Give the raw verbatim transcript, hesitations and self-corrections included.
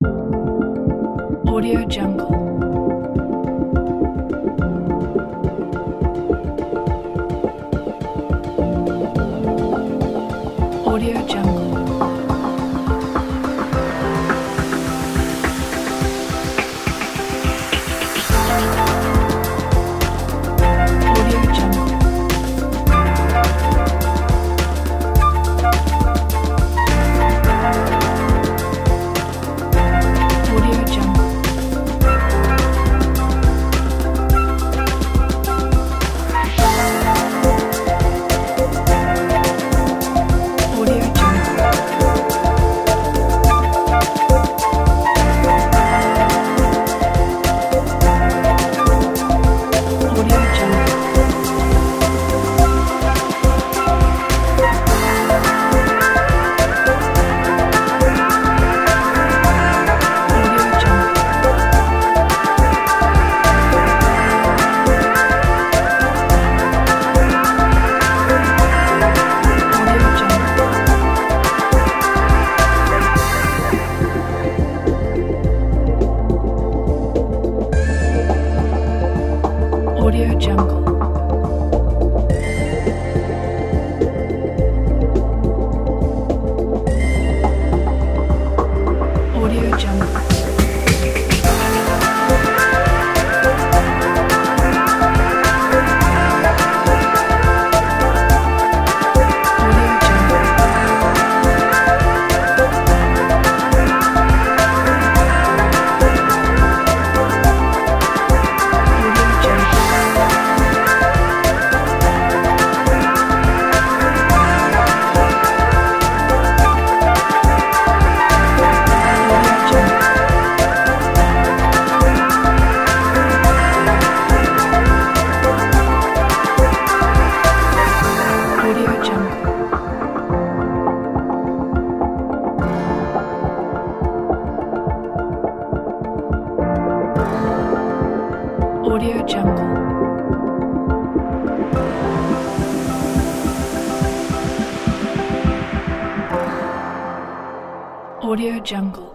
Audio Jungle. Audio Jungle. Audio Jungle. Audio Jungle. Audio Jungle. Audio Jungle. Audio Jungle. Audio Jungle. Audio Jungle. Audio Jungle. Audio Jungle. Audio Jungle. Audio Jungle. Audio Jungle. Audio Jungle. Audio Jungle.